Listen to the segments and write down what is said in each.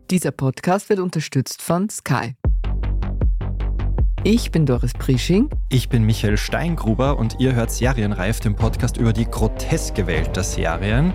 Dieser Podcast wird unterstützt von Sky. Ich bin Doris Prisching. Ich bin Michael Steingruber und ihr hört Serienreif, den Podcast über die groteske Welt der Serien.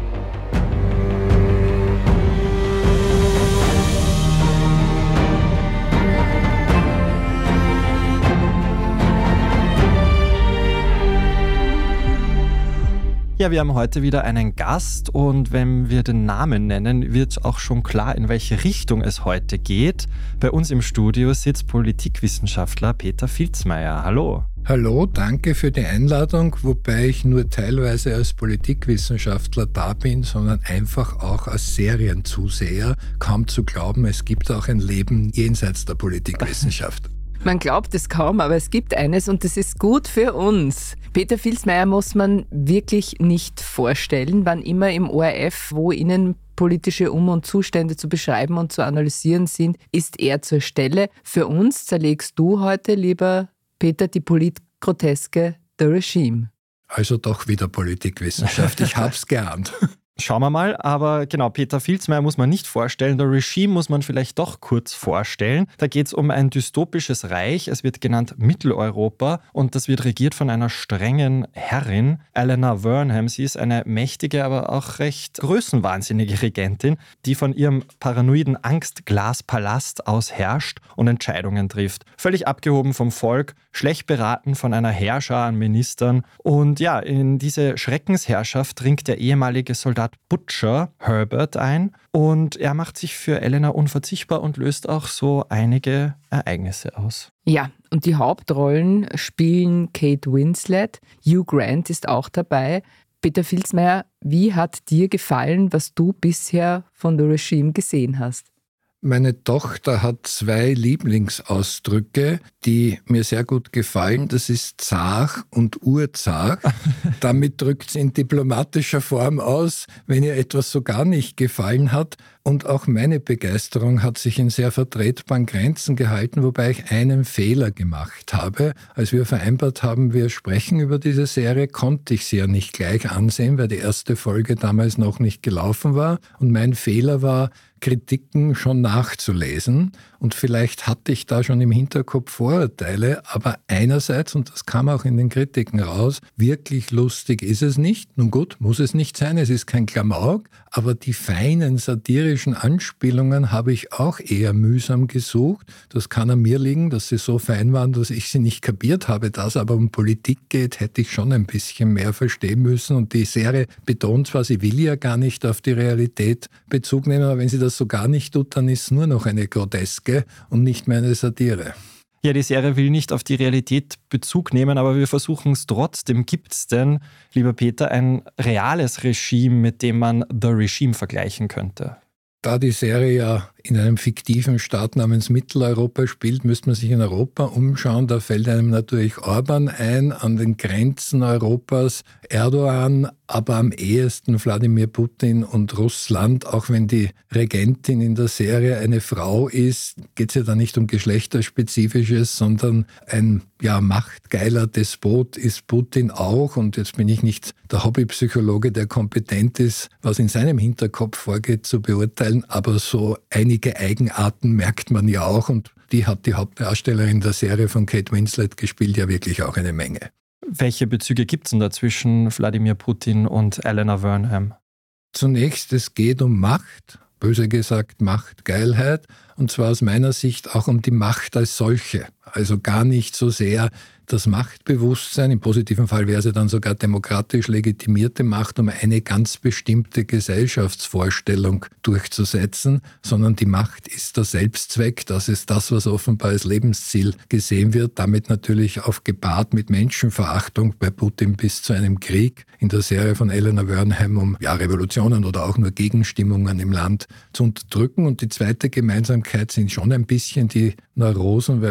Ja, wir haben heute wieder einen Gast und wenn wir den Namen nennen, wird auch schon klar, in welche Richtung es heute geht. Bei uns im Studio sitzt Politikwissenschaftler Peter Filzmeier. Hallo. Hallo, danke für die Einladung, wobei ich nur teilweise als Politikwissenschaftler da bin, sondern einfach auch als Serienzuseher. Kaum zu glauben, es gibt auch ein Leben jenseits der Politikwissenschaft. Man glaubt es kaum, aber es gibt eines und das ist gut für uns. Peter Filzmeier muss man wirklich nicht vorstellen, wann immer im ORF, wo innenpolitische Um- und Zustände zu beschreiben und zu analysieren sind, ist er zur Stelle. Für uns zerlegst du heute, lieber Peter, die Politgroteske The Regime. Also doch wieder Politikwissenschaft, ich hab's geahnt. Schauen wir mal, aber genau, Peter Filzmeier muss man nicht vorstellen, The Regime muss man vielleicht doch kurz vorstellen. Da geht es um ein dystopisches Reich, es wird genannt Mitteleuropa und das wird regiert von einer strengen Herrin, Eleanor Vernham. Sie ist eine mächtige, aber auch recht größenwahnsinnige Regentin, die von ihrem paranoiden Angstglaspalast aus herrscht und Entscheidungen trifft. Völlig abgehoben vom Volk, schlecht beraten von einer Heerschar an Ministern. Und ja, in diese Schreckensherrschaft dringt der ehemalige Soldat Butcher, Herbert, ein und er macht sich für Eleanor unverzichtbar und löst auch so einige Ereignisse aus. Ja, und die Hauptrollen spielen Kate Winslet, Hugh Grant ist auch dabei. Peter Filzmeier, wie hat dir gefallen, was du bisher von The Regime gesehen hast? Meine Tochter hat 2 Lieblingsausdrücke, die mir sehr gut gefallen. Das ist zart und urzart. Damit drückt sie in diplomatischer Form aus, wenn ihr etwas so gar nicht gefallen hat. Und auch meine Begeisterung hat sich in sehr vertretbaren Grenzen gehalten, wobei ich einen Fehler gemacht habe. Als wir vereinbart haben, wir sprechen über diese Serie, konnte ich sie ja nicht gleich ansehen, weil die erste Folge damals noch nicht gelaufen war. Und mein Fehler war, Kritiken schon nachzulesen. Und vielleicht hatte ich da schon im Hinterkopf Vorurteile, aber einerseits, und das kam auch in den Kritiken raus, wirklich lustig ist es nicht. Nun gut, muss es nicht sein, es ist kein Klamauk, aber die feinen satirischen Anspielungen habe ich auch eher mühsam gesucht. Das kann an mir liegen, dass sie so fein waren, dass ich sie nicht kapiert habe. Da es aber um Politik geht, hätte ich schon ein bisschen mehr verstehen müssen. Und die Serie betont zwar, sie will ja gar nicht auf die Realität Bezug nehmen, aber wenn sie das so gar nicht tut, dann ist es nur noch eine Groteske und nicht mehr eine Satire. Ja, die Serie will nicht auf die Realität Bezug nehmen, aber wir versuchen es trotzdem. Gibt es denn, lieber Peter, ein reales Regime, mit dem man The Regime vergleichen könnte? Da die Serie ja in einem fiktiven Staat namens Mitteleuropa spielt, müsste man sich in Europa umschauen. Da fällt einem natürlich Orban ein, an den Grenzen Europas, Erdogan, aber am ehesten Wladimir Putin und Russland. Auch wenn die Regentin in der Serie eine Frau ist, geht es ja da nicht um Geschlechterspezifisches, sondern ein machtgeiler Despot ist Putin auch. Und jetzt bin ich nicht der Hobbypsychologe, der kompetent ist, was in seinem Hinterkopf vorgeht, zu beurteilen, aber so einige Eigenarten merkt man ja auch und die hat die Hauptdarstellerin der Serie von Kate Winslet gespielt, ja wirklich auch eine Menge. Welche Bezüge gibt es denn da zwischen Wladimir Putin und Eleanor Vernham? Zunächst, es geht um Macht, böse gesagt Machtgeilheit, und zwar aus meiner Sicht auch um die Macht als solche. Also gar nicht so sehr das Machtbewusstsein, im positiven Fall wäre sie dann sogar demokratisch legitimierte Macht, um eine ganz bestimmte Gesellschaftsvorstellung durchzusetzen, sondern die Macht ist der Selbstzweck, das ist das, was offenbar als Lebensziel gesehen wird, damit natürlich aufgepaart mit Menschenverachtung bei Putin bis zu einem Krieg in der Serie von Eleanor Vernham, um Revolutionen oder auch nur Gegenstimmungen im Land zu unterdrücken. Und die zweite Gemeinsamkeit sind schon ein bisschen die Neurosen, weil bei Eleanor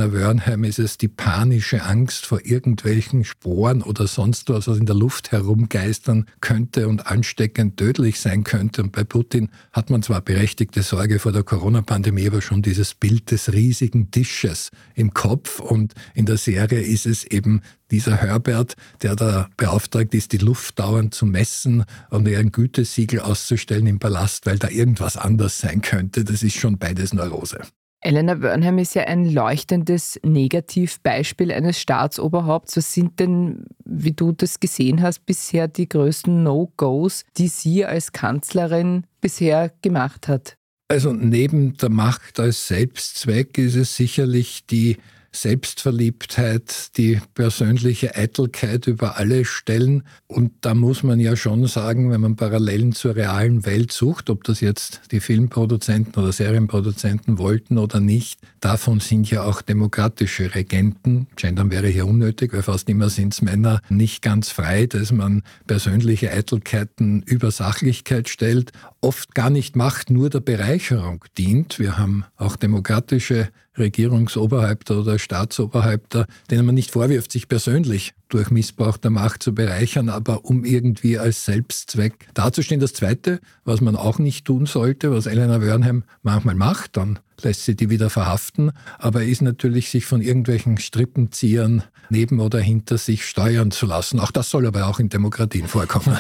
Elena Wernheim ist es die panische Angst vor irgendwelchen Sporen oder sonst was in der Luft herumgeistern könnte und ansteckend tödlich sein könnte. Und bei Putin hat man zwar berechtigte Sorge vor der Corona-Pandemie, aber schon dieses Bild des riesigen Tisches im Kopf. Und in der Serie ist es eben dieser Herbert, der da beauftragt ist, die Luft dauernd zu messen und ihr ein Gütesiegel auszustellen im Palast, weil da irgendwas anders sein könnte. Das ist schon beides Neurose. Elena Wernheim ist ja ein leuchtendes Negativbeispiel eines Staatsoberhaupts. Was sind denn, wie du das gesehen hast, bisher die größten No-Gos, die sie als Kanzlerin bisher gemacht hat? Also neben der Macht als Selbstzweck ist es sicherlich die Selbstverliebtheit, die persönliche Eitelkeit über alle stellen. Und da muss man ja schon sagen, wenn man Parallelen zur realen Welt sucht, ob das jetzt die Filmproduzenten oder Serienproduzenten wollten oder nicht, davon sind ja auch demokratische Regenten, gendern wäre hier unnötig, weil fast immer sind es Männer, nicht ganz frei, dass man persönliche Eitelkeiten über Sachlichkeit stellt, oft gar nicht Macht nur der Bereicherung dient. Wir haben auch demokratische Regierungsoberhäupter oder Staatsoberhäupter, denen man nicht vorwirft, sich persönlich durch Missbrauch der Macht zu bereichern, aber um irgendwie als Selbstzweck dazustehen. Das Zweite, was man auch nicht tun sollte, was Elena Wernheim manchmal macht, dann lässt sie die wieder verhaften, aber ist natürlich, sich von irgendwelchen Strippenziehern neben oder hinter sich steuern zu lassen. Auch das soll aber auch in Demokratien vorkommen.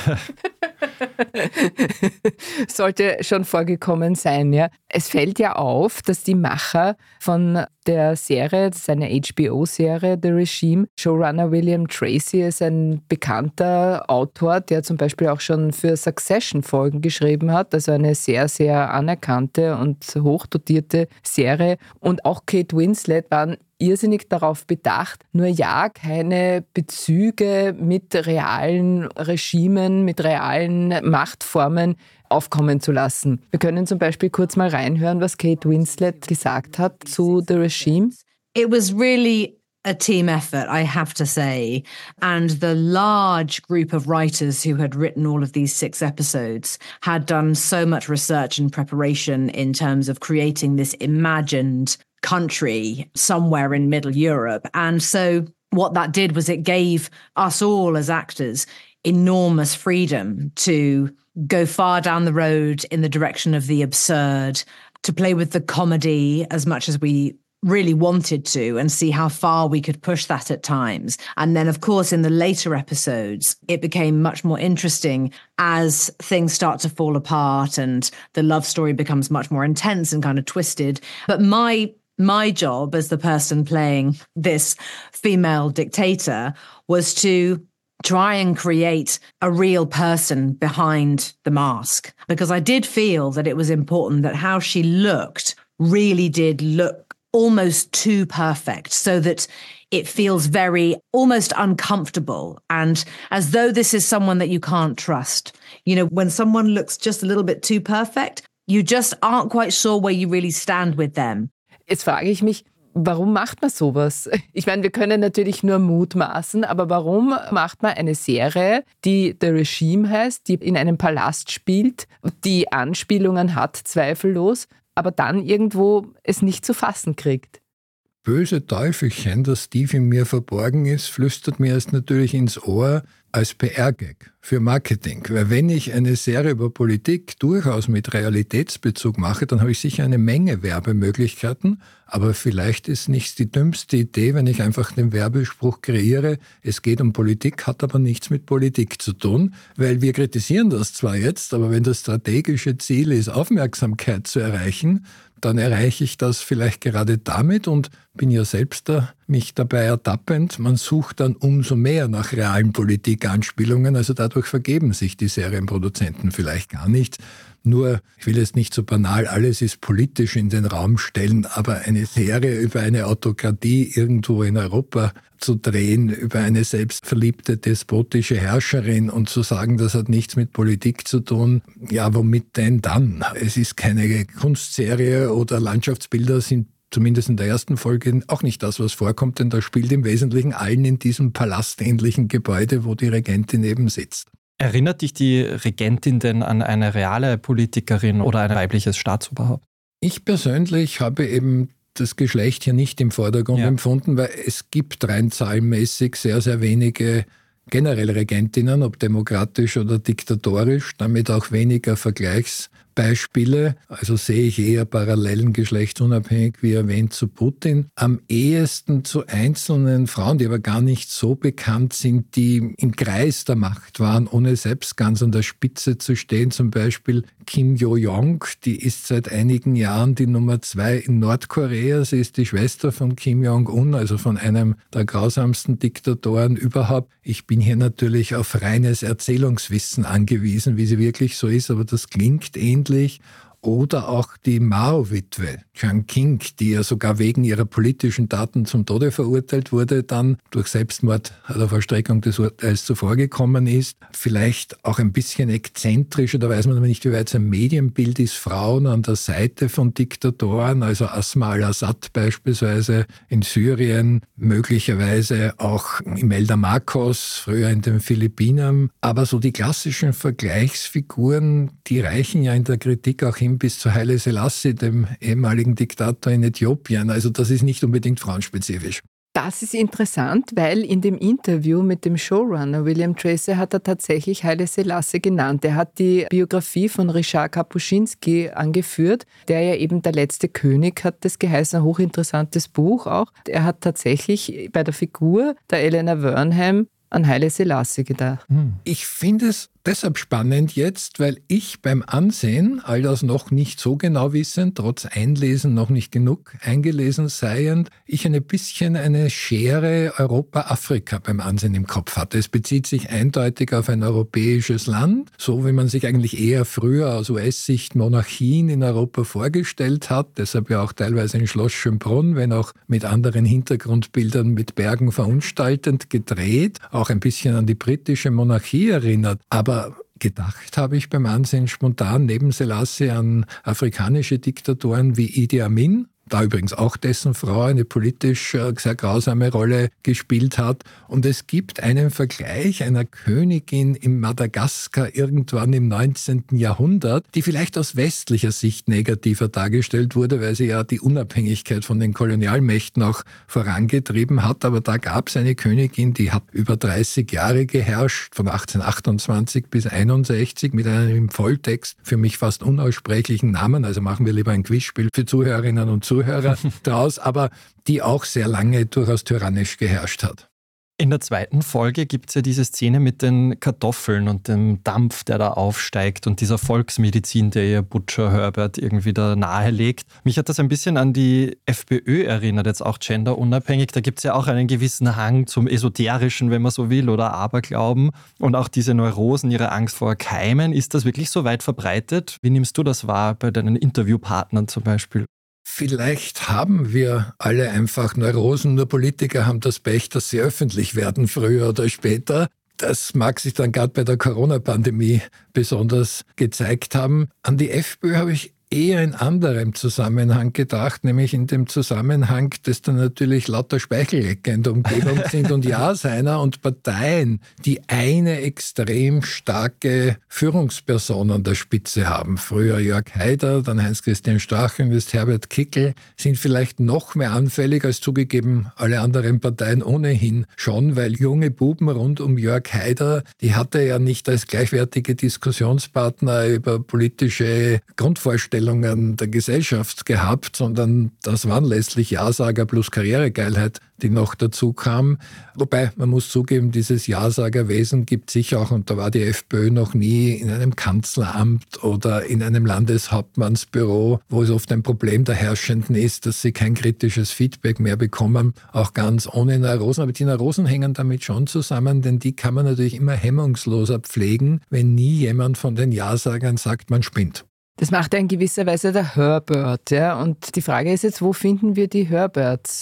Sollte schon vorgekommen sein, ja. Es fällt ja auf, dass die Macher von der Serie, das ist eine HBO-Serie, The Regime, Showrunner William Tracy ist ein bekannter Autor, der zum Beispiel auch schon für Succession Folgen geschrieben hat, also eine sehr, sehr anerkannte und hochdotierte Serie. Und auch Kate Winslet waren irrsinnig darauf bedacht, nur ja keine Bezüge mit realen Regimen, mit realen Machtformen aufkommen zu lassen. Wir können zum Beispiel kurz mal reinhören, was Kate Winslet gesagt hat zu The Regime. It was really a team effort, I have to say. And the large group of writers who had written all of these 6 episodes had done so much research and preparation in terms of creating this imagined country somewhere in Middle Europe. And so what that did was it gave us all as actors enormous freedom to go far down the road in the direction of the absurd, to play with the comedy as much as we really wanted to, and see how far we could push that at times. And then, of course, in the later episodes, it became much more interesting as things start to fall apart and the love story becomes much more intense and kind of twisted. But my job as the person playing this female dictator was to try and create a real person behind the mask, because I did feel that it was important that how she looked really did look almost too perfect, so that it feels very almost uncomfortable and as though this is someone that you can't trust. You know, when someone looks just a little bit too perfect, you just aren't quite sure where you really stand with them. Jetzt frage ich mich, warum macht man sowas? Ich meine, wir können natürlich nur mutmaßen, aber warum macht man eine Serie, die The Regime heißt, die in einem Palast spielt, die Anspielungen hat, zweifellos, aber dann irgendwo es nicht zu fassen kriegt? Böse Teufelchen, das tief in mir verborgen ist, flüstert mir erst natürlich ins Ohr als PR-Gag für Marketing. Weil wenn ich eine Serie über Politik durchaus mit Realitätsbezug mache, dann habe ich sicher eine Menge Werbemöglichkeiten, aber vielleicht ist nicht die dümmste Idee, wenn ich einfach den Werbespruch kreiere, es geht um Politik, hat aber nichts mit Politik zu tun, weil wir kritisieren das zwar jetzt, aber wenn das strategische Ziel ist, Aufmerksamkeit zu erreichen, dann erreiche ich das vielleicht gerade damit und bin ja selbst mich dabei ertappend. Man sucht dann umso mehr nach realen Politikanspielungen, also dadurch vergeben sich die Serienproduzenten vielleicht gar nicht. Nur, ich will jetzt nicht so banal alles ist politisch in den Raum stellen, aber eine Serie über eine Autokratie irgendwo in Europa zu drehen, über eine selbstverliebte despotische Herrscherin und zu sagen, das hat nichts mit Politik zu tun, ja, womit denn dann? Es ist keine Kunstserie oder Landschaftsbilder sind zumindest in der ersten Folge auch nicht das, was vorkommt, denn da spielt im Wesentlichen allen in diesem palastähnlichen Gebäude, wo die Regentin eben sitzt. Erinnert dich die Regentin denn an eine reale Politikerin oder ein weibliches Staatsoberhaupt? Ich persönlich habe eben das Geschlecht hier nicht im Vordergrund empfunden, weil es gibt rein zahlenmäßig sehr, sehr wenige generell Regentinnen, ob demokratisch oder diktatorisch, damit auch weniger Vergleichsbeispiele. Also sehe ich eher Parallelen geschlechtsunabhängig, wie erwähnt, zu Putin. Am ehesten zu einzelnen Frauen, die aber gar nicht so bekannt sind, die im Kreis der Macht waren, ohne selbst ganz an der Spitze zu stehen. Zum Beispiel Kim Yo-jong, die ist seit einigen Jahren die Nummer 2 in Nordkorea. Sie ist die Schwester von Kim Jong-un, also von einem der grausamsten Diktatoren überhaupt. Ich bin hier natürlich auf reines Erzählungswissen angewiesen, wie sie wirklich so ist, aber das klingt ähnlich. Oder auch die Mao-Witwe, Jiang Qing, die ja sogar wegen ihrer politischen Taten zum Tode verurteilt wurde, dann durch Selbstmord oder Vollstreckung des Urteils zuvorgekommen ist. Vielleicht auch ein bisschen exzentrisch, da weiß man aber nicht, wie weit es ein Medienbild ist, Frauen an der Seite von Diktatoren, also Asma al-Assad beispielsweise in Syrien, möglicherweise auch Imelda Marcos, früher in den Philippinen. Aber so die klassischen Vergleichsfiguren, die reichen ja in der Kritik auch hin bis zu Haile Selassie, dem ehemaligen Diktator in Äthiopien. Also das ist nicht unbedingt frauenspezifisch. Das ist interessant, weil in dem Interview mit dem Showrunner William Tracy hat er tatsächlich Haile Selassie genannt. Er hat die Biografie von Ryszard Kapuscinski angeführt, der ja eben der letzte König hat das geheißen, ein hochinteressantes Buch auch. Er hat tatsächlich bei der Figur der Elena Wernham an Haile Selassie gedacht. Ich finde es deshalb spannend jetzt, weil ich beim Ansehen, all das noch nicht so genau wissend, trotz Einlesen noch nicht genug eingelesen seiend, ich ein bisschen eine Schere Europa-Afrika beim Ansehen im Kopf hatte. Es bezieht sich eindeutig auf ein europäisches Land, so wie man sich eigentlich eher früher aus US-Sicht Monarchien in Europa vorgestellt hat, deshalb ja auch teilweise in Schloss Schönbrunn, wenn auch mit anderen Hintergrundbildern mit Bergen verunstaltend gedreht, auch ein bisschen an die britische Monarchie erinnert, aber gedacht habe ich beim Ansehen spontan neben Selassie an afrikanische Diktatoren wie Idi Amin, da übrigens auch dessen Frau eine politisch sehr grausame Rolle gespielt hat. Und es gibt einen Vergleich einer Königin in Madagaskar irgendwann im 19. Jahrhundert, die vielleicht aus westlicher Sicht negativer dargestellt wurde, weil sie ja die Unabhängigkeit von den Kolonialmächten auch vorangetrieben hat. Aber da gab es eine Königin, die hat über 30 Jahre geherrscht, von 1828 bis 1861, mit einem im Volltext für mich fast unaussprechlichen Namen. Also machen wir lieber ein Quizspiel für Zuhörerinnen und Zuhörer draus, aber die auch sehr lange durchaus tyrannisch geherrscht hat. In der zweiten Folge gibt es ja diese Szene mit den Kartoffeln und dem Dampf, der da aufsteigt und dieser Volksmedizin, der ihr Butcher Herbert irgendwie da nahelegt. Mich hat das ein bisschen an die FPÖ erinnert, jetzt auch genderunabhängig. Da gibt es ja auch einen gewissen Hang zum Esoterischen, wenn man so will, oder Aberglauben. Und auch diese Neurosen, ihre Angst vor Keimen. Ist das wirklich so weit verbreitet? Wie nimmst du das wahr bei deinen Interviewpartnern zum Beispiel? Vielleicht haben wir alle einfach Neurosen, nur Politiker haben das Pech, dass sie öffentlich werden, früher oder später. Das mag sich dann gerade bei der Corona-Pandemie besonders gezeigt haben. An die FPÖ habe ich eher in anderem Zusammenhang gedacht, nämlich in dem Zusammenhang, dass da natürlich lauter Speichelecke in der Umgebung sind und Ja-Seiner und Parteien, die eine extrem starke Führungsperson an der Spitze haben. Früher Jörg Haider, dann Heinz-Christian Strache, jetzt Herbert Kickl, sind vielleicht noch mehr anfällig als zugegeben alle anderen Parteien ohnehin schon, weil junge Buben rund um Jörg Haider, die hatte er ja nicht als gleichwertige Diskussionspartner über politische Grundvorstellungen der Gesellschaft gehabt, sondern das waren letztlich Ja-Sager plus Karrieregeilheit, die noch dazu kam. Wobei, man muss zugeben, dieses Ja-Sager-Wesen gibt sicher auch, und da war die FPÖ noch nie in einem Kanzleramt oder in einem Landeshauptmannsbüro, wo es oft ein Problem der Herrschenden ist, dass sie kein kritisches Feedback mehr bekommen, auch ganz ohne Neurosen. Aber die Neurosen hängen damit schon zusammen, denn die kann man natürlich immer hemmungsloser pflegen, wenn nie jemand von den Ja-Sagern sagt, man spinnt. Das macht ja in gewisser Weise der Herbert. Ja? Und die Frage ist jetzt, wo finden wir die Herberts?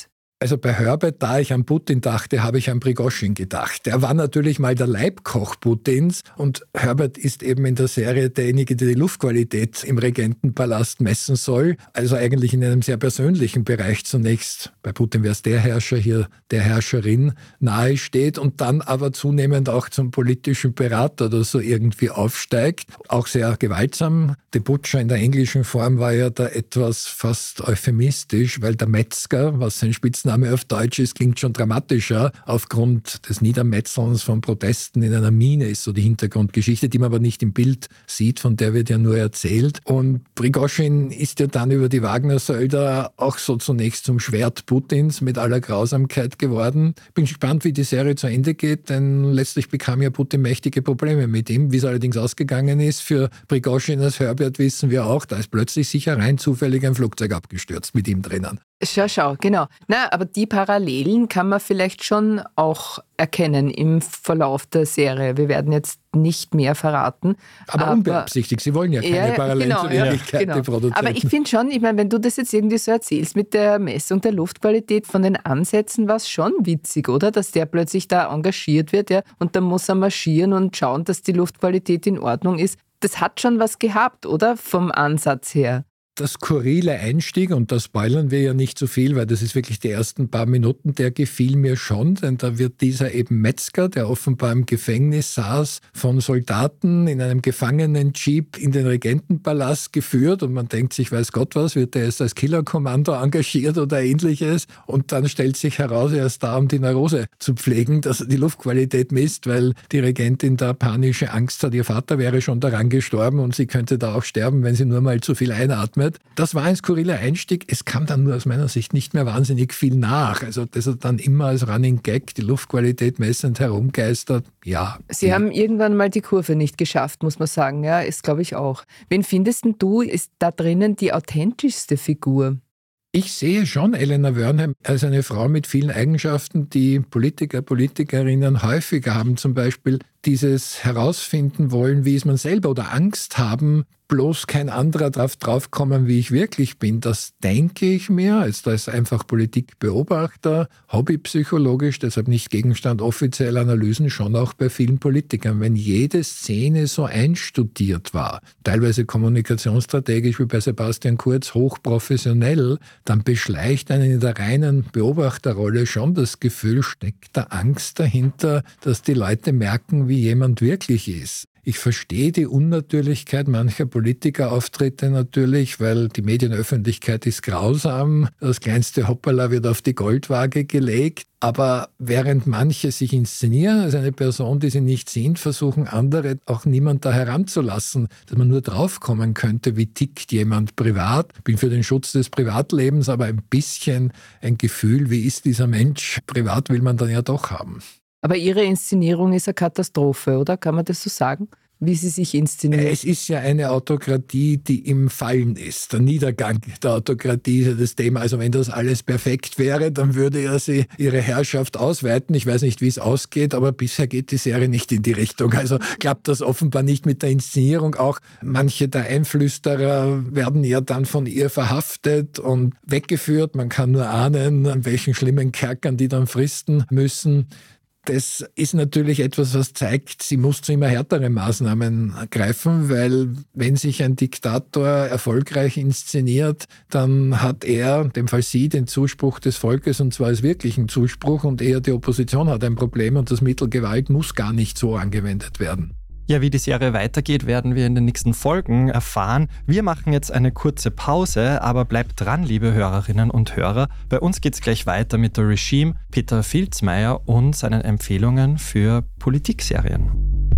Also bei Herbert, da ich an Putin dachte, habe ich an Prigoschin gedacht. Der war natürlich mal der Leibkoch Putins und Herbert ist eben in der Serie derjenige, der die Luftqualität im Regentenpalast messen soll. Also eigentlich in einem sehr persönlichen Bereich zunächst. Bei Putin wäre es der Herrscher, hier der Herrscherin nahe steht und dann aber zunehmend auch zum politischen Berater oder so irgendwie aufsteigt. Auch sehr gewaltsam. The Butcher in der englischen Form war ja da etwas fast euphemistisch, weil der Metzger, was sein Spitzname auf Deutsch ist, klingt schon dramatischer. Aufgrund des Niedermetzelns von Protesten in einer Mine ist so die Hintergrundgeschichte, die man aber nicht im Bild sieht, von der wird ja nur erzählt. Und Prigoschin ist ja dann über die Wagner-Sölder auch so zunächst zum Schwert Putins mit aller Grausamkeit geworden. Bin gespannt, wie die Serie zu Ende geht, denn letztlich bekam ja Putin mächtige Probleme mit ihm. Wie es allerdings ausgegangen ist, für Prigoschin als Herbert wissen wir auch, da ist plötzlich sicher rein zufällig ein Flugzeug abgestürzt mit ihm drinnen. Schau, genau. Aber die Parallelen kann man vielleicht schon auch erkennen im Verlauf der Serie. Wir werden jetzt nicht mehr verraten. Aber unbeabsichtigt, Sie wollen ja keine Parallelen zur Wirklichkeit, die Produzenten. Aber ich finde schon, wenn du das jetzt irgendwie so erzählst mit der Messung der Luftqualität von den Ansätzen, war es schon witzig, oder? Dass der plötzlich da engagiert wird, ja, und dann muss er marschieren und schauen, dass die Luftqualität in Ordnung ist. Das hat schon was gehabt, oder? Vom Ansatz her. Das skurrile Einstieg, und da spoilern wir ja nicht so viel, weil das ist wirklich die ersten paar Minuten, der gefiel mir schon, denn da wird dieser eben Metzger, der offenbar im Gefängnis saß, von Soldaten in einem Gefangenen-Jeep in den Regentenpalast geführt und man denkt sich, weiß Gott was, wird er jetzt als Killerkommando engagiert oder ähnliches und dann stellt sich heraus, er ist da, um die Neurose zu pflegen, dass er die Luftqualität misst, weil die Regentin da panische Angst hat, ihr Vater wäre schon daran gestorben und sie könnte da auch sterben, wenn sie nur mal zu viel einatmet. Das war ein skurriler Einstieg. Es kam dann nur aus meiner Sicht nicht mehr wahnsinnig viel nach. Also dass er dann immer als Running Gag die Luftqualität messend herumgeistert, ja. Sie haben irgendwann mal die Kurve nicht geschafft, muss man sagen. Ja, ist glaube ich auch. Wen findest denn du, ist da drinnen die authentischste Figur? Ich sehe schon Elena Wernheim als eine Frau mit vielen Eigenschaften, die Politiker, Politikerinnen häufiger haben. Zum Beispiel dieses Herausfinden wollen, wie ist man selber oder Angst haben, bloß kein anderer darf draufkommen, wie ich wirklich bin. Das denke ich mir, als da ist einfach Politikbeobachter, hobbypsychologisch, deshalb nicht Gegenstand offizieller Analysen, schon auch bei vielen Politikern. Wenn jede Szene so einstudiert war, teilweise kommunikationsstrategisch wie bei Sebastian Kurz hochprofessionell, dann beschleicht einen in der reinen Beobachterrolle schon das Gefühl, steckt da Angst dahinter, dass die Leute merken, wie jemand wirklich ist. Ich verstehe die Unnatürlichkeit mancher Politikerauftritte natürlich, weil die Medienöffentlichkeit ist grausam. Das kleinste Hoppala wird auf die Goldwaage gelegt. Aber während manche sich inszenieren als eine Person, die sie nicht sind, versuchen andere auch niemand da heranzulassen, dass man nur draufkommen könnte, wie tickt jemand privat. Ich bin für den Schutz des Privatlebens, aber ein bisschen ein Gefühl, wie ist dieser Mensch privat, will man dann ja doch haben. Aber Ihre Inszenierung ist eine Katastrophe, oder? Kann man das so sagen? Wie Sie sich inszenieren? Es ist ja eine Autokratie, die im Fallen ist. Der Niedergang der Autokratie ist ja das Thema. Also wenn das alles perfekt wäre, dann würde ja sie ihre Herrschaft ausweiten. Ich weiß nicht, wie es ausgeht, aber bisher geht die Serie nicht in die Richtung. Also klappt das offenbar nicht mit der Inszenierung. Auch manche der Einflüsterer werden ja dann von ihr verhaftet und weggeführt. Man kann nur ahnen, an welchen schlimmen Kerkern die dann fristen müssen. Das ist natürlich etwas, was zeigt, sie muss zu immer härteren Maßnahmen greifen, weil wenn sich ein Diktator erfolgreich inszeniert, dann hat er, in dem Fall sie, den Zuspruch des Volkes und zwar als wirklichen Zuspruch und eher die Opposition hat ein Problem und das Mittel Gewalt muss gar nicht so angewendet werden. Ja, wie die Serie weitergeht, werden wir in den nächsten Folgen erfahren. Wir machen jetzt eine kurze Pause, aber bleibt dran, liebe Hörerinnen und Hörer. Bei uns geht's gleich weiter mit The Regime, Peter Filzmeier und seinen Empfehlungen für Politikserien.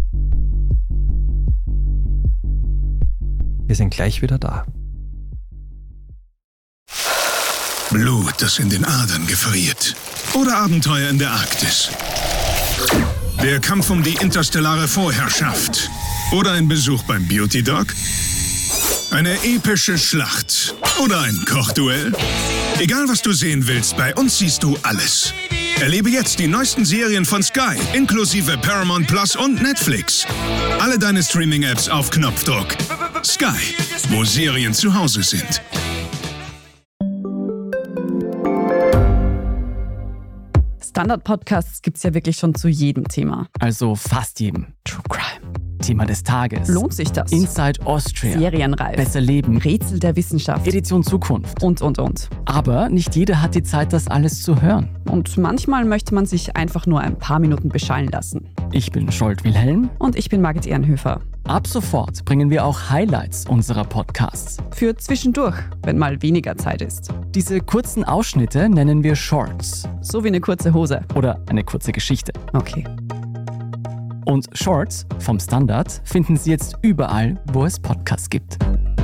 Wir sind gleich wieder da. Blut, das in den Adern gefriert. Oder Abenteuer in der Arktis. Der Kampf um die interstellare Vorherrschaft. Oder ein Besuch beim Beauty Dog. Eine epische Schlacht. Oder ein Kochduell. Egal, was du sehen willst, bei uns siehst du alles. Erlebe jetzt die neuesten Serien von Sky, inklusive Paramount Plus und Netflix. Alle deine Streaming-Apps auf Knopfdruck. Sky, wo Serien zu Hause sind. Standard-Podcasts gibt es ja wirklich schon zu jedem Thema. Also fast jedem. True Crime. Thema des Tages. Lohnt sich das? Inside Austria. Serienreif. Besser leben. Rätsel der Wissenschaft. Edition Zukunft. Und. Aber nicht jeder hat die Zeit, das alles zu hören. Und manchmal möchte man sich einfach nur ein paar Minuten beschallen lassen. Ich bin Scholt Wilhelm. Und ich bin Margit Ehrenhöfer. Ab sofort bringen wir auch Highlights unserer Podcasts. Für zwischendurch, wenn mal weniger Zeit ist. Diese kurzen Ausschnitte nennen wir Shorts. So wie eine kurze Hose. Oder eine kurze Geschichte. Okay. Und Shorts vom Standard finden Sie jetzt überall, wo es Podcasts gibt.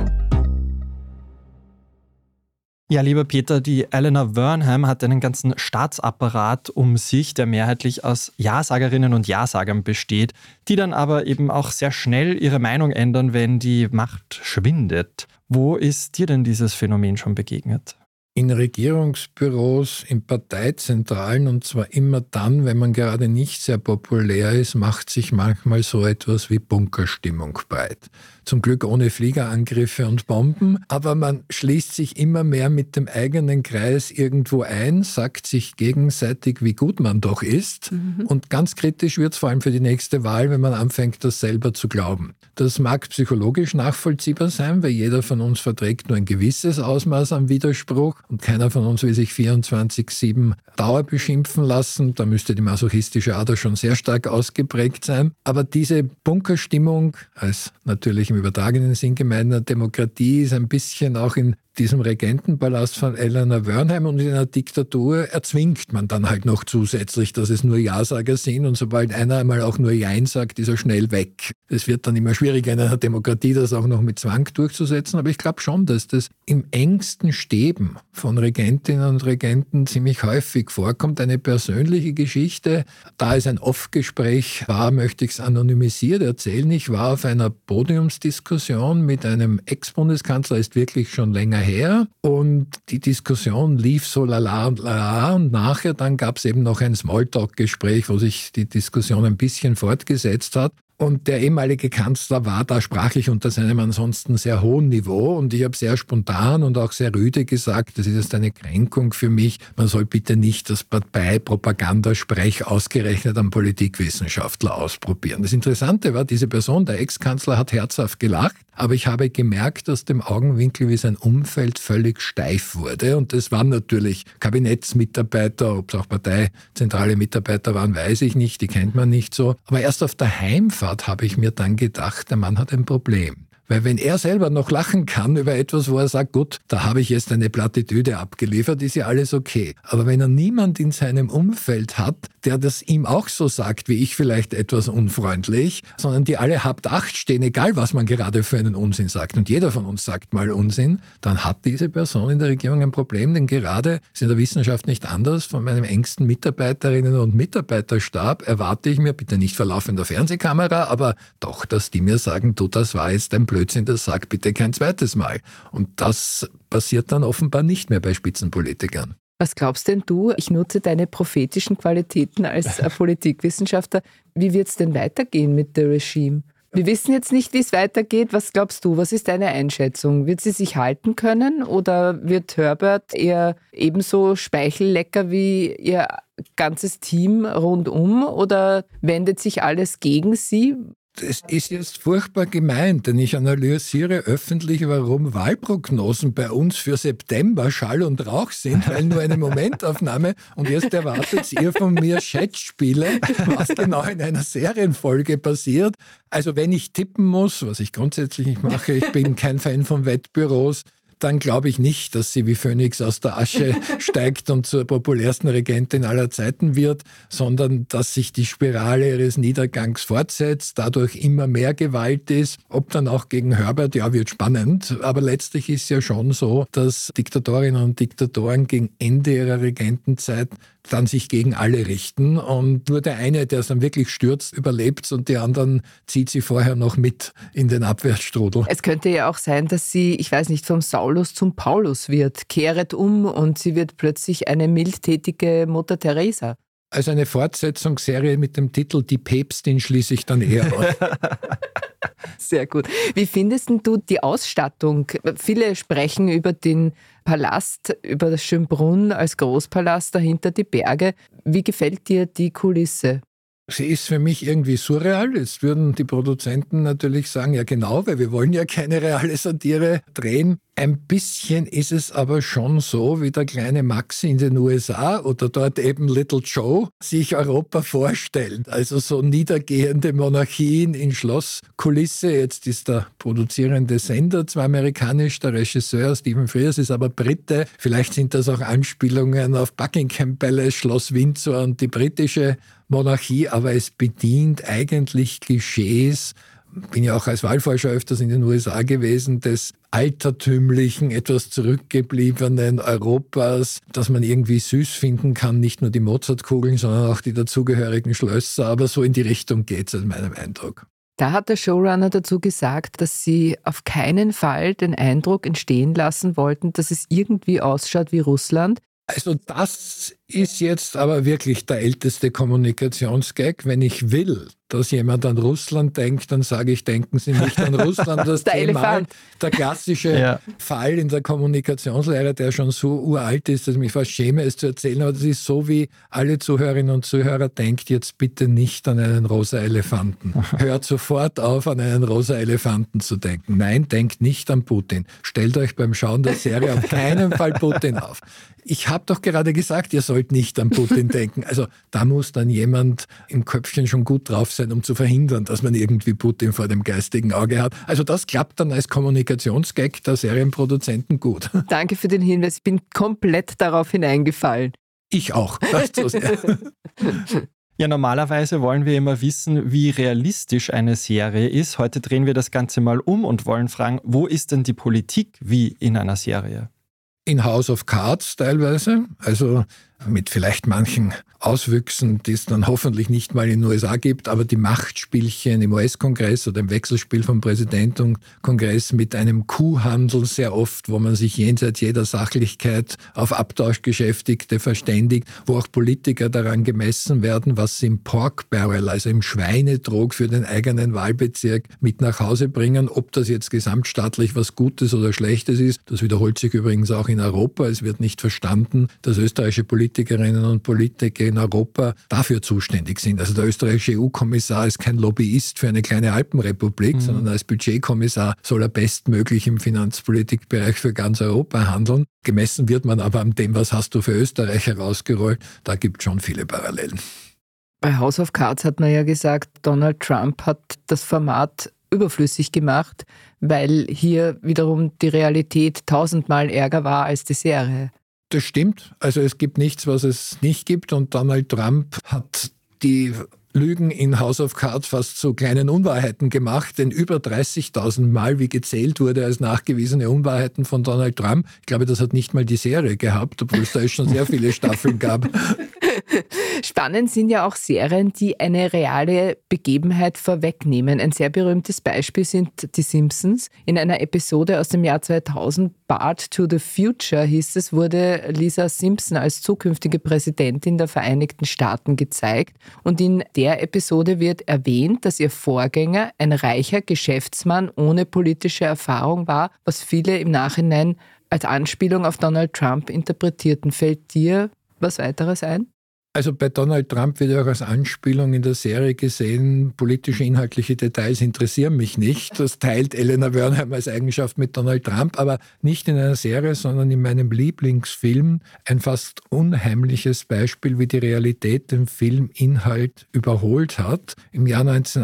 Ja, lieber Peter, die Eleanor Wernham hat einen ganzen Staatsapparat um sich, der mehrheitlich aus Ja-Sagerinnen und Ja-Sagern besteht, die dann aber eben auch sehr schnell ihre Meinung ändern, wenn die Macht schwindet. Wo ist dir denn dieses Phänomen schon begegnet? In Regierungsbüros, in Parteizentralen, und zwar immer dann, wenn man gerade nicht sehr populär ist, macht sich manchmal so etwas wie Bunkerstimmung breit. Zum Glück ohne Fliegerangriffe und Bomben, aber man schließt sich immer mehr mit dem eigenen Kreis irgendwo ein, sagt sich gegenseitig, wie gut man doch ist. Und ganz kritisch wird es vor allem für die nächste Wahl, wenn man anfängt, das selber zu glauben. Das mag psychologisch nachvollziehbar sein, weil jeder von uns verträgt nur ein gewisses Ausmaß an Widerspruch und keiner von uns will sich 24/7 Dauer beschimpfen lassen. Da müsste die masochistische Ader schon sehr stark ausgeprägt sein. Aber diese Bunkerstimmung, als natürlich im übertragenen Sinn gemeiner Demokratie, ist ein bisschen auch in diesem Regentenpalast von Eleanor Wernham, und in einer Diktatur erzwingt man dann halt noch zusätzlich, dass es nur Ja-Sager sind, und sobald einer einmal auch nur Jein sagt, ist er schnell weg. Es wird dann immer schwieriger in einer Demokratie, das auch noch mit Zwang durchzusetzen, aber ich glaube schon, dass das im engsten Stäben von Regentinnen und Regenten ziemlich häufig vorkommt. Eine persönliche Geschichte, da es ein Off-Gespräch war, möchte ich es anonymisiert erzählen. Ich war auf einer Podiumsdiskussion mit einem Ex-Bundeskanzler, ist wirklich schon länger her, und die Diskussion lief so lala und lala, und nachher dann gab es eben noch ein Smalltalk-Gespräch, wo sich die Diskussion ein bisschen fortgesetzt hat. Und der ehemalige Kanzler war da sprachlich unter seinem ansonsten sehr hohen Niveau, und ich habe sehr spontan und auch sehr rüde gesagt, das ist jetzt eine Kränkung für mich, man soll bitte nicht das Parteipropagandasprech ausgerechnet am Politikwissenschaftler ausprobieren. Das Interessante war, diese Person, der Ex-Kanzler, hat herzhaft gelacht, aber ich habe gemerkt aus dem Augenwinkel, wie sein Umfeld völlig steif wurde, und das waren natürlich Kabinettsmitarbeiter, ob es auch parteizentrale Mitarbeiter waren, weiß ich nicht, die kennt man nicht so, aber erst auf der Heimfahrt habe ich mir dann gedacht, der Mann hat ein Problem. Weil wenn er selber noch lachen kann über etwas, wo er sagt, gut, da habe ich jetzt eine Plattitüde abgeliefert, ist ja alles okay. Aber wenn er niemand in seinem Umfeld hat, der das ihm auch so sagt, wie ich vielleicht etwas unfreundlich, sondern die alle habt Acht stehen, egal was man gerade für einen Unsinn sagt, und jeder von uns sagt mal Unsinn, dann hat diese Person in der Regierung ein Problem, denn gerade ist in der Wissenschaft nicht anders. Von meinem engsten Mitarbeiterinnen und Mitarbeiterstab erwarte ich mir, bitte nicht vor laufender Fernsehkamera, aber doch, dass die mir sagen, du, das war jetzt ein Blödsinn, das sag bitte kein zweites Mal. Und das passiert dann offenbar nicht mehr bei Spitzenpolitikern. Was glaubst denn du? Ich nutze deine prophetischen Qualitäten als Politikwissenschaftler. Wie wird es denn weitergehen mit der Regime? Wir wissen jetzt nicht, wie es weitergeht. Was glaubst du? Was ist deine Einschätzung? Wird sie sich halten können, oder wird Herbert eher ebenso speichellecker wie ihr ganzes Team rundum, oder wendet sich alles gegen sie? Das ist jetzt furchtbar gemeint, denn ich analysiere öffentlich, warum Wahlprognosen bei uns für September Schall und Rauch sind, weil nur eine Momentaufnahme, und jetzt erwartet ihr von mir Schätzspiele, was genau in einer Serienfolge passiert. Also wenn ich tippen muss, was ich grundsätzlich nicht mache, ich bin kein Fan von Wettbüros, dann glaube ich nicht, dass sie wie Phönix aus der Asche steigt und zur populärsten Regentin aller Zeiten wird, sondern dass sich die Spirale ihres Niedergangs fortsetzt, dadurch immer mehr Gewalt ist. Ob dann auch gegen Herbert, ja, wird spannend. Aber letztlich ist ja schon so, dass Diktatorinnen und Diktatoren gegen Ende ihrer Regentenzeit dann sich gegen alle richten, und nur der eine, der es dann wirklich stürzt, überlebt, und die anderen zieht sie vorher noch mit in den Abwärtsstrudel. Es könnte ja auch sein, dass sie, ich weiß nicht, vom Saulus zum Paulus wird, kehret um, und sie wird plötzlich eine mildtätige Mutter Teresa. Also eine Fortsetzungsserie mit dem Titel Die Päpstin schließe ich dann eher aus. Sehr gut. Wie findest denn du die Ausstattung? Viele sprechen über den Palast, über das Schönbrunn als Großpalast, dahinter die Berge. Wie gefällt dir die Kulisse? Sie ist für mich irgendwie surreal. Jetzt würden die Produzenten natürlich sagen, ja genau, weil wir wollen ja keine reale Satire drehen. Ein bisschen ist es aber schon so, wie der kleine Max in den USA oder dort eben Little Joe sich Europa vorstellt. Also so niedergehende Monarchien in Schlosskulisse. Jetzt ist der produzierende Sender zwar amerikanisch, der Regisseur Stephen Frears ist aber Brite. Vielleicht sind das auch Anspielungen auf Buckingham Palace, Schloss Windsor und die britische Monarchie, aber es bedient eigentlich Klischees. Bin ja auch als Wahlforscher öfters in den USA gewesen, des altertümlichen, etwas zurückgebliebenen Europas, das man irgendwie süß finden kann, nicht nur die Mozartkugeln, sondern auch die dazugehörigen Schlösser, aber so in die Richtung geht es, aus meinem Eindruck. Da hat der Showrunner dazu gesagt, dass sie auf keinen Fall den Eindruck entstehen lassen wollten, dass es irgendwie ausschaut wie Russland. Also das ist jetzt aber wirklich der älteste Kommunikationsgag. Wenn ich will, dass jemand an Russland denkt, dann sage ich, denken Sie nicht an Russland. Das der Elefant. Der klassische Fall in der Kommunikationslehre, der schon so uralt ist, dass ich mich fast schäme, es zu erzählen. Aber das ist so, wie alle Zuhörerinnen und Zuhörer, denkt jetzt bitte nicht an einen rosa Elefanten. Hört sofort auf, an einen rosa Elefanten zu denken. Nein, denkt nicht an Putin. Stellt euch beim Schauen der Serie auf keinen Fall Putin auf. Ich habe doch gerade gesagt, ihr sollt nicht an Putin denken. Also da muss dann jemand im Köpfchen schon gut drauf sein, um zu verhindern, dass man irgendwie Putin vor dem geistigen Auge hat. Also das klappt dann als Kommunikationsgag der Serienproduzenten gut. Danke für den Hinweis. Ich bin komplett darauf hineingefallen. Ich auch. Das so sehr. Ja, normalerweise wollen wir immer wissen, wie realistisch eine Serie ist. Heute drehen wir das Ganze mal um und wollen fragen, wo ist denn die Politik wie in einer Serie? In House of Cards teilweise, also mit vielleicht manchen Auswüchsen, die es dann hoffentlich nicht mal in den USA gibt, aber die Machtspielchen im US-Kongress oder im Wechselspiel von Präsident und Kongress mit einem Kuhhandel sehr oft, wo man sich jenseits jeder Sachlichkeit auf Abtauschgeschäftigte verständigt, wo auch Politiker daran gemessen werden, was sie im Pork Barrel, also im Schweinetrog für den eigenen Wahlbezirk mit nach Hause bringen. Ob das jetzt gesamtstaatlich was Gutes oder Schlechtes ist, das wiederholt sich übrigens auch in Europa. Es wird nicht verstanden, dass österreichische Politikerinnen und Politiker in Europa dafür zuständig sind. Also der österreichische EU-Kommissar ist kein Lobbyist für eine kleine Alpenrepublik, sondern als Budgetkommissar soll er bestmöglich im Finanzpolitikbereich für ganz Europa handeln. Gemessen wird man aber an dem, was hast du für Österreich herausgerollt. Da gibt es schon viele Parallelen. Bei House of Cards hat man ja gesagt, Donald Trump hat das Format überflüssig gemacht, weil hier wiederum die Realität 1000-mal ärger war als die Serie. Das stimmt. Also es gibt nichts, was es nicht gibt. Und Donald Trump hat die Lügen in House of Cards fast zu kleinen Unwahrheiten gemacht, denn über 30.000 Mal, wie gezählt wurde als nachgewiesene Unwahrheiten von Donald Trump. Ich glaube, das hat nicht mal die Serie gehabt, obwohl es da schon sehr viele Staffeln gab. Spannend sind ja auch Serien, die eine reale Begebenheit vorwegnehmen. Ein sehr berühmtes Beispiel sind die Simpsons. In einer Episode aus dem Jahr 2000, Bart to the Future hieß es, wurde Lisa Simpson als zukünftige Präsidentin der Vereinigten Staaten gezeigt. Und in der Episode wird erwähnt, dass ihr Vorgänger ein reicher Geschäftsmann ohne politische Erfahrung war, was viele im Nachhinein als Anspielung auf Donald Trump interpretierten. Fällt dir was weiteres ein? Also bei Donald Trump wird ja auch als Anspielung in der Serie gesehen, politische, inhaltliche Details interessieren mich nicht. Das teilt Elena Wernheim als Eigenschaft mit Donald Trump, aber nicht in einer Serie, sondern in meinem Lieblingsfilm. Ein fast unheimliches Beispiel, wie die Realität den Filminhalt überholt hat. Im Jahr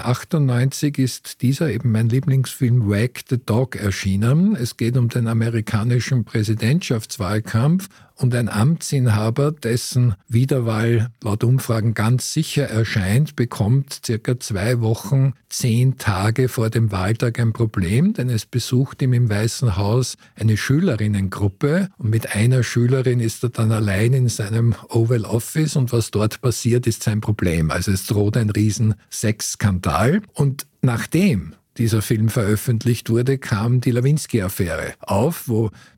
1998 ist dieser, eben mein Lieblingsfilm, Wag the Dog erschienen. Es geht um den amerikanischen Präsidentschaftswahlkampf und ein Amtsinhaber, dessen Wiederwahl laut Umfragen ganz sicher erscheint, bekommt circa 2 Wochen, 10 Tage vor dem Wahltag ein Problem, denn es besucht ihm im Weißen Haus eine Schülerinnengruppe und mit einer Schülerin ist er dann allein in seinem Oval Office und was dort passiert, ist sein Problem. Also es droht ein riesen Sexskandal und nachdem dieser Film veröffentlicht wurde, kam die Lewinsky-Affäre auf, wo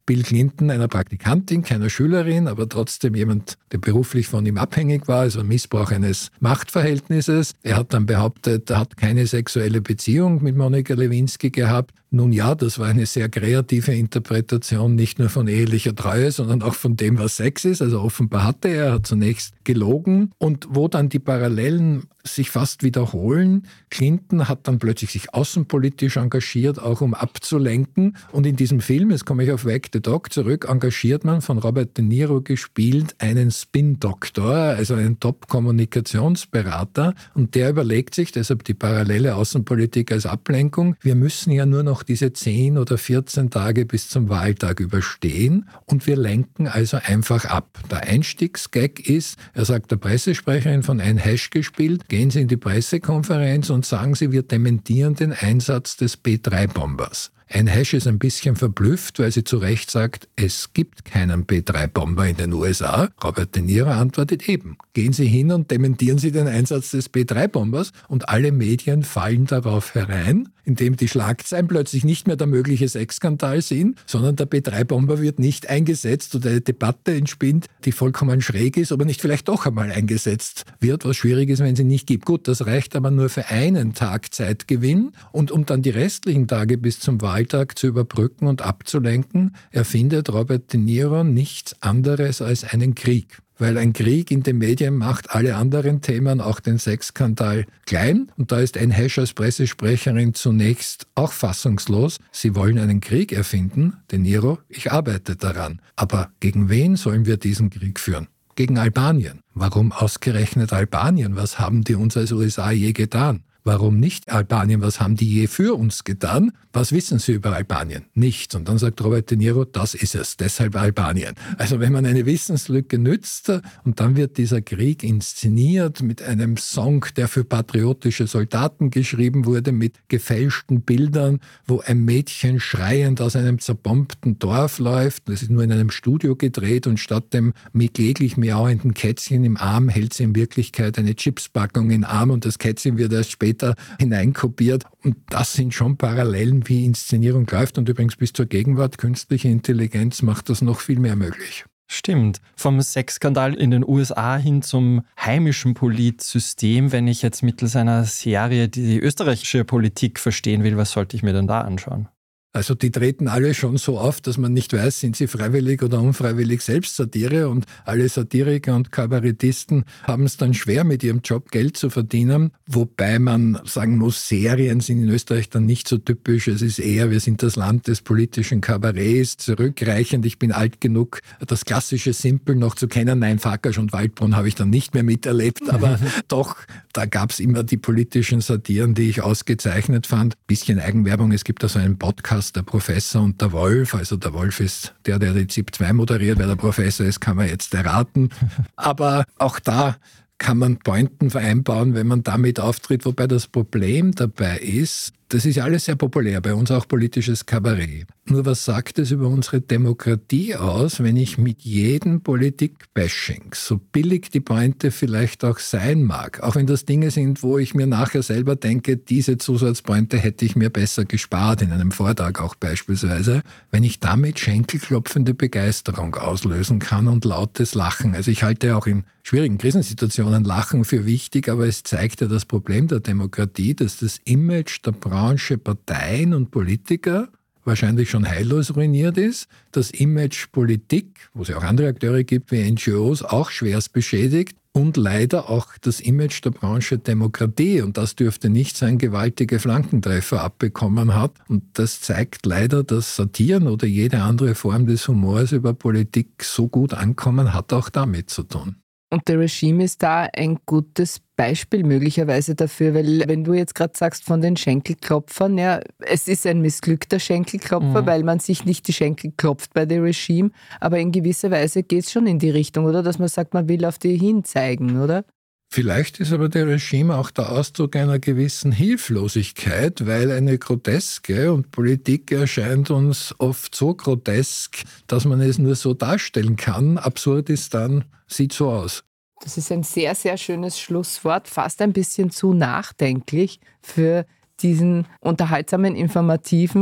Bill Clinton einer Praktikantin, keiner Schülerin, aber trotzdem jemand, der beruflich von ihm abhängig war, also Missbrauch eines Machtverhältnisses. Er hat dann behauptet, er hat keine sexuelle Beziehung mit Monica Lewinsky gehabt. Nun ja, das war eine sehr kreative Interpretation, nicht nur von ehelicher Treue, sondern auch von dem, was Sex ist. Also offenbar hatte er hat zunächst gelogen. Und wo dann die Parallelen sich fast wiederholen, Clinton hat dann plötzlich sich außenpolitisch engagiert, auch um abzulenken. Und in diesem Film, jetzt komme ich auf Wag the Dog zurück, engagiert man, von Robert De Niro gespielt, einen Spin-Doktor, also einen Top-Kommunikationsberater. Und der überlegt sich, deshalb die parallele Außenpolitik als Ablenkung, wir müssen ja nur noch diese 10 oder 14 Tage bis zum Wahltag überstehen und wir lenken also einfach ab. Der Einstiegsgag ist, er sagt der Pressesprecherin von Ein Hash gespielt, gehen Sie in die Pressekonferenz und sagen Sie, wir dementieren den Einsatz des B3-Bombers. Ein Hash ist ein bisschen verblüfft, weil sie zu Recht sagt, es gibt keinen B3-Bomber in den USA. Robert De Niro antwortet eben, gehen Sie hin und dementieren Sie den Einsatz des B3-Bombers und alle Medien fallen darauf herein, indem die Schlagzeilen plötzlich nicht mehr der mögliche Sexskandal sind, sondern der B3-Bomber wird nicht eingesetzt oder eine Debatte entspinnt, die vollkommen schräg ist, aber nicht vielleicht doch einmal eingesetzt wird, was schwierig ist, wenn sie nicht gibt. Gut, das reicht aber nur für einen Tag Zeitgewinn und um dann die restlichen Tage bis zum Wahltag zu überbrücken und abzulenken, erfindet Robert De Niro nichts anderes als einen Krieg. Weil ein Krieg in den Medien macht alle anderen Themen, auch den Sexskandal, klein. Und da ist Ein Hash als Pressesprecherin zunächst auch fassungslos. Sie wollen einen Krieg erfinden. De Niro, ich arbeite daran. Aber gegen wen sollen wir diesen Krieg führen? Gegen Albanien. Warum ausgerechnet Albanien? Was haben die uns als USA je getan? Warum nicht Albanien? Was haben die je für uns getan? Was wissen Sie über Albanien? Nichts. Und dann sagt Robert De Niro, das ist es, deshalb Albanien. Also wenn man eine Wissenslücke nützt und dann wird dieser Krieg inszeniert mit einem Song, der für patriotische Soldaten geschrieben wurde, mit gefälschten Bildern, wo ein Mädchen schreiend aus einem zerbombten Dorf läuft. Das ist nur in einem Studio gedreht und statt dem kläglich miauenden Kätzchen im Arm hält sie in Wirklichkeit eine Chipspackung im Arm und das Kätzchen wird erst später hineinkopiert. Und das sind schon Parallelen, wie Inszenierung läuft. Und übrigens bis zur Gegenwart, künstliche Intelligenz macht das noch viel mehr möglich. Stimmt. Vom Sexskandal in den USA hin zum heimischen Politsystem. Wenn ich jetzt mittels einer Serie die österreichische Politik verstehen will, was sollte ich mir denn da anschauen? Also die treten alle schon so auf, dass man nicht weiß, sind sie freiwillig oder unfreiwillig selbst Satire und alle Satiriker und Kabarettisten haben es dann schwer, mit ihrem Job Geld zu verdienen, wobei man sagen muss, Serien sind in Österreich dann nicht so typisch. Es ist eher, wir sind das Land des politischen Kabarets, zurückreichend. Ich bin alt genug, das klassische Simpel noch zu kennen. Nein, Farkas und Waldbrunn habe ich dann nicht mehr miterlebt, aber doch, da gab es immer die politischen Satiren, die ich ausgezeichnet fand. Bisschen Eigenwerbung, es gibt da so einen Podcast, der Professor und der Wolf. Also der Wolf ist der die ZIP 2 moderiert, wer der Professor ist, kann man jetzt erraten. Aber auch da kann man Pointen vereinbaren, wenn man damit auftritt. Wobei das Problem dabei ist, das ist ja alles sehr populär, bei uns auch politisches Kabarett. Nur was sagt es über unsere Demokratie aus, wenn ich mit jedem Politik-Bashing, so billig die Pointe vielleicht auch sein mag, auch wenn das Dinge sind, wo ich mir nachher selber denke, diese Zusatzpointe hätte ich mir besser gespart, in einem Vortrag auch beispielsweise, wenn ich damit schenkelklopfende Begeisterung auslösen kann und lautes Lachen. Also ich halte auch in schwierigen Krisensituationen Lachen für wichtig, aber es zeigt ja das Problem der Demokratie, dass das Image der Branche Parteien und Politiker wahrscheinlich schon heillos ruiniert ist, das Image Politik, wo es ja auch andere Akteure gibt wie NGOs, auch schwerst beschädigt und leider auch das Image der Branche Demokratie und das dürfte nicht sein gewaltige Flankentreffer abbekommen hat und das zeigt leider, dass Satiren oder jede andere Form des Humors über Politik so gut ankommen, hat auch damit zu tun. Und der Regime ist da ein gutes Beispiel möglicherweise dafür, weil wenn du jetzt gerade sagst von den Schenkelklopfern, ja, es ist ein missglückter Schenkelklopfer, weil man sich nicht die Schenkel klopft bei dem Regime, aber in gewisser Weise geht es schon in die Richtung, oder? Dass man sagt, man will auf die hinzeigen, oder? Vielleicht ist aber der Regime auch der Ausdruck einer gewissen Hilflosigkeit, weil eine groteske und Politik erscheint uns oft so grotesk, dass man es nur so darstellen kann. Absurd ist dann, sieht so aus. Das ist ein sehr, sehr schönes Schlusswort, fast ein bisschen zu nachdenklich für diesen unterhaltsamen, informativen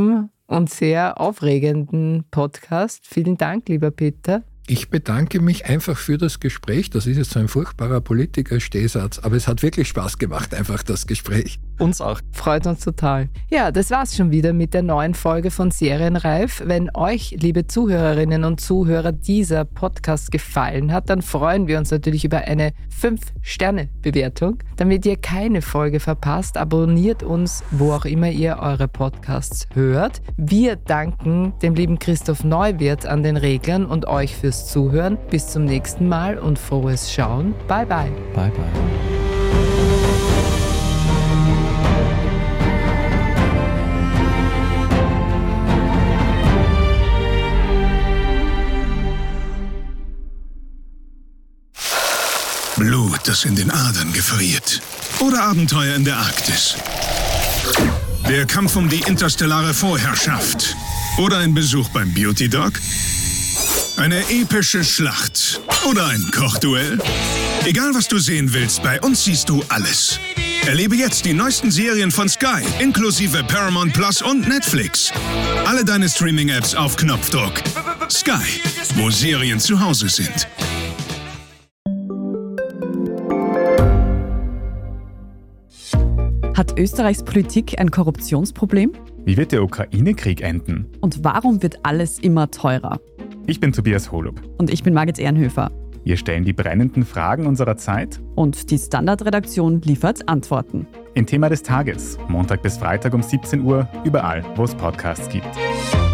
und sehr aufregenden Podcast. Vielen Dank, lieber Peter. Ich bedanke mich einfach für das Gespräch. Das ist jetzt so ein furchtbarer Politiker-Stehsatz, aber es hat wirklich Spaß gemacht, einfach das Gespräch. Uns auch. Freut uns total. Ja, das war's schon wieder mit der neuen Folge von Serienreif. Wenn euch, liebe Zuhörerinnen und Zuhörer, dieser Podcast gefallen hat, dann freuen wir uns natürlich über eine 5-Sterne-Bewertung. Damit ihr keine Folge verpasst, abonniert uns, wo auch immer ihr eure Podcasts hört. Wir danken dem lieben Christoph Neuwirth an den Reglern und euch fürs Zuhören. Bis zum nächsten Mal und frohes Schauen. Bye, bye. Bye, bye. Blut, das in den Adern gefriert. Oder Abenteuer in der Arktis. Der Kampf um die interstellare Vorherrschaft. Oder ein Besuch beim Beauty Dog. Eine epische Schlacht. Oder ein Kochduell. Egal, was du sehen willst, bei uns siehst du alles. Erlebe jetzt die neuesten Serien von Sky, inklusive Paramount Plus und Netflix. Alle deine Streaming-Apps auf Knopfdruck. Sky, wo Serien zu Hause sind. Hat Österreichs Politik ein Korruptionsproblem? Wie wird der Ukraine-Krieg enden? Und warum wird alles immer teurer? Ich bin Tobias Holub. Und ich bin Margit Ehrenhöfer. Wir stellen die brennenden Fragen unserer Zeit. Und die Standardredaktion liefert Antworten. Im Thema des Tages, Montag bis Freitag um 17 Uhr, überall, wo es Podcasts gibt.